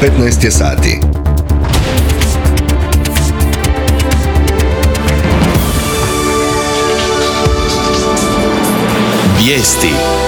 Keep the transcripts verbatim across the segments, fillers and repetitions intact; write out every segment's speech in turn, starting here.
petnaest je sati. Vijesti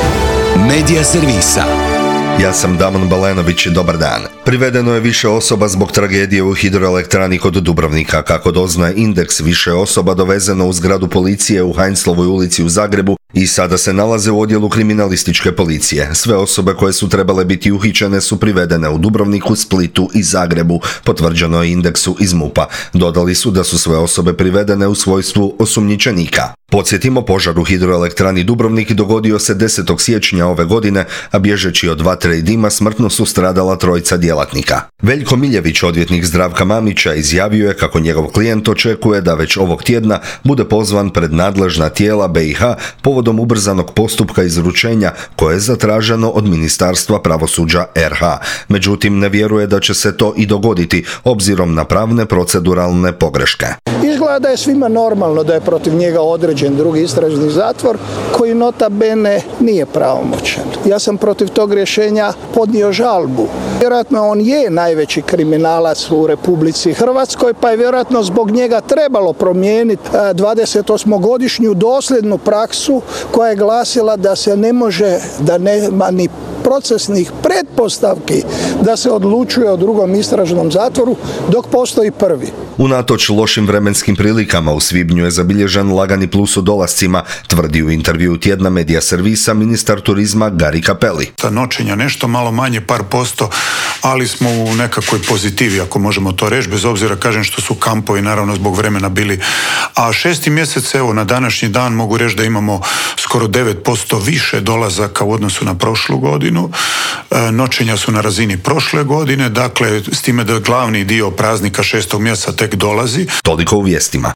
Medija servisa. Ja sam Damon Balenović i dobar dan. Privedeno je više osoba zbog tragedije u hidroelektrani kod Dubrovnika. Kako doznaje Indeks, više osoba dovezeno u zgradu policije u Heinzlovoj ulici u Zagrebu i sada se nalaze u odjelu kriminalističke policije. Sve osobe koje su trebale biti uhićene su privedene u Dubrovniku, Splitu i Zagrebu, potvrđeno je Indeksu iz MUP-a. Dodali su da su sve osobe privedene u svojstvu osumnjičenika. Podsjetimo, požar u hidroelektrani Dubrovnik dogodio se desetog siječnja ove godine, a bježeći od vatre i dima smrtno su stradala trojica djelatnika. Veljko Miljević, odvjetnik Zdravka Mamića, izjavio je kako njegov klijent očekuje da već ovog tjedna bude pozvan pred nadležna tijela B i H povodom ubrzanog postupka izručenja koje je zatraženo od Ministarstva pravosuđa R H. Međutim, ne vjeruje da će se to i dogoditi, obzirom na pravne proceduralne pogreške. Izgleda da je svima normalno da je protiv njega određen drugi istražni zatvor koji nota bene nije pravomoćan. Ja sam protiv tog rješenja podnio žalbu. Vjerojatno on je najveći kriminalac u Republici Hrvatskoj, pa je vjerojatno zbog njega trebalo promijeniti dvadesetosmogodišnju dosljednu praksu koja je glasila da se ne može, da nema ni procesnih pretpostavki da se odlučuje o drugom istražnom zatvoru dok postoji prvi. Unatoč lošim vremenskim prilikama u svibnju je zabilježen lagani plus u dolascima, tvrdi u intervju tjedna Medija servisa ministar turizma Gari Cappelli. Ta noćenja nešto malo manje, par posto, ali smo u nekakvoj pozitivi, ako možemo to reći, bez obzira, kažem, što su kampovi naravno zbog vremena bili. A šesti mjesec, evo, na današnji dan mogu reći da imamo skoro devet posto više dolazaka u odnosu na prošlu godinu. E, noćenja su na razini prošle godine, dakle, s time da glavni dio praznika šestog mjeseca tek dolazi. Toliko u vijestima.